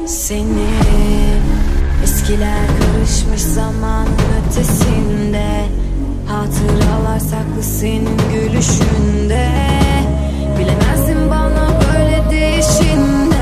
Senin eskiler karışmış zamanın ötesinde. Hatıralar saklı senin gülüşünde. Bilemezdim bana böyle değişinde.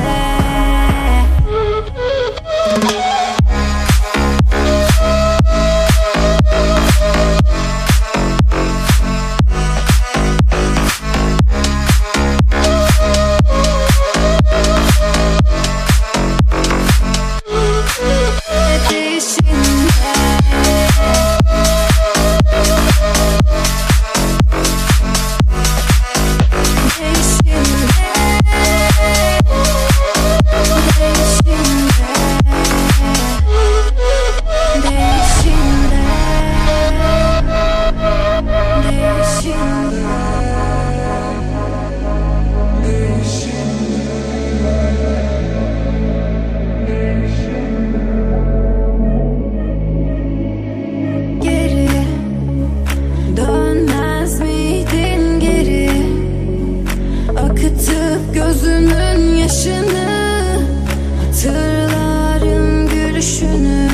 Gözünün yaşını hatırlarım, gülüşünü.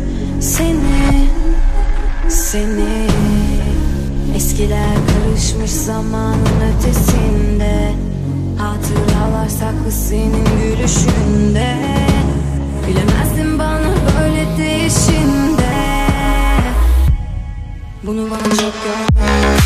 Seni eskiler karışmış zamanın ötesinde. Hatıralar saklı senin gülüşünde. Bilemezdim bana böyle değişinde. Bunu bana çok görme.